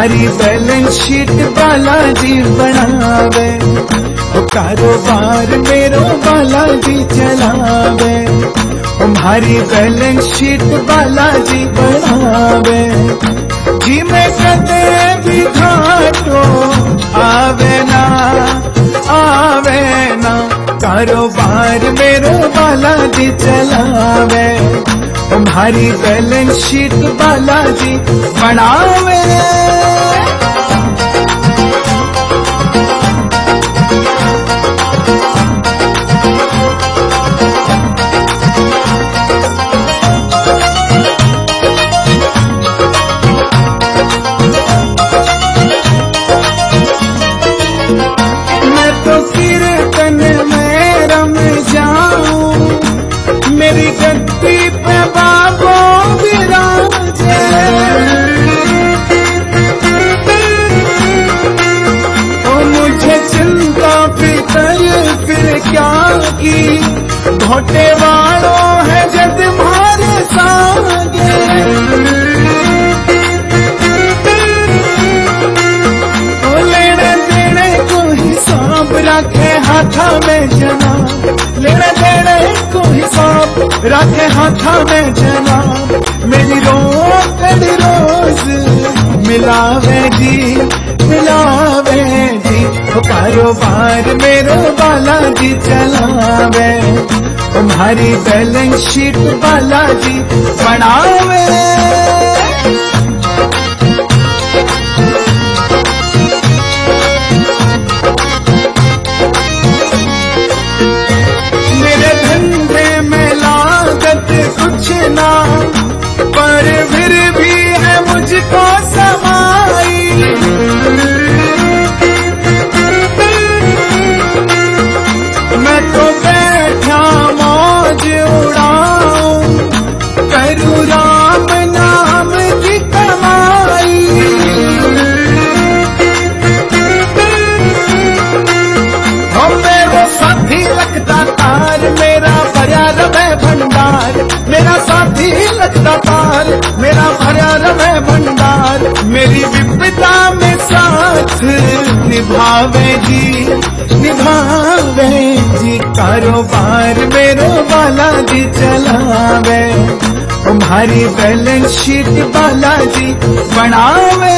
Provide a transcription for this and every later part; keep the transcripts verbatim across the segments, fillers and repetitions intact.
तुम्हारी balance sheet Balaji बनावे, कारोबार मेरो बालाजी चलावे। तुम्हारी बैलेंस शीट बालाजी बनावे, जी में कदे भी घाटो आवे ना आवे ना, कारोबार मेरो बालाजी चलावे। तुम्हारी बैलेंस शीट बालाजी बनावे। मैं तो कीर्तन में रम जाऊं, मेरी गद्दी पे बाबो विराजे। ओ मुझे चिंता फिकर फिर क्या की, घोटे वालों है जद मारे सागे। ओ लेने देने को हिसाब रखे हाथा में जना, लेने देने को हिसाब रखे हाथा में जना। मेरी रोक रोज मिलावे जी मिलावे जी, कारोबार मेरो बालाजी चलावे। तुम्हारी बैलेंस शीट बालाजी बनावे। मेरे धंधे में लागत कुछ ना, पर फिर भी है मुझको समाई। मैं तो बैठा मौज उड़ाऊं, करूँ राम नाम की कमाई। हो मेरा साथी लगता तार, मेरा भरा रवे भंडार। मेरा साथी लगता तार, मेरा भरा रवे भंडार। मेरी विपदा में साथ निभावे जी निभावे जी, कारोबार मेरो बालाजी चलावे। तुम्हारी बैलेंस शीट बालाजी बनावे।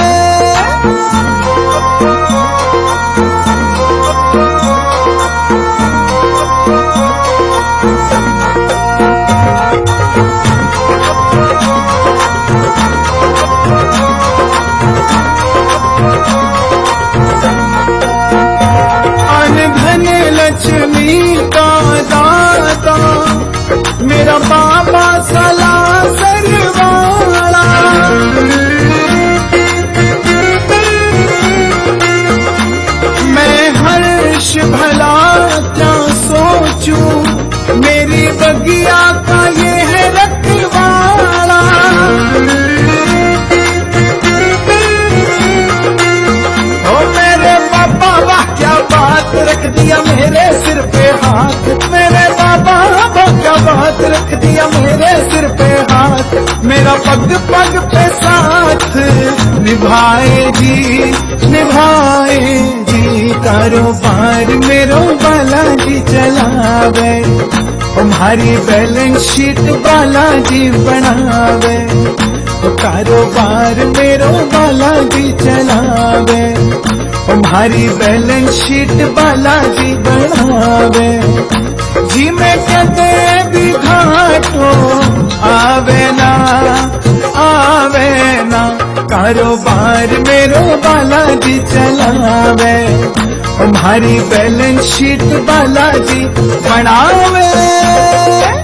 लक्ष्मी का दाता मेरा बाबा सला सरवाला। मैं हर्ष भला क्या सोचूं, मेरी बगिया का ये है रखवाला। ओ मेरे बाबा वाह क्या बात रख दिया मेरे सिर पे हाथ। मेरे बाबा क्या बात रख दिया मेरे सिर पे हाथ। मेरा पग पग पे साथ निभाए जी निभाए जी, कारोबार मेरो बालाजी चलावे। तुम्हारी बैलेंस शीट बालाजी बनावे, कारोबार मेरो बालाजी चलावे। तुम्हारी बैलेंस शीट बालाजी बनावे, जी में कदे भी घाटो आवे ना आवे ना, कारोबार मेरो बालाजी चलावे। तुम्हारी बैलेंस शीट बालाजी बनावे।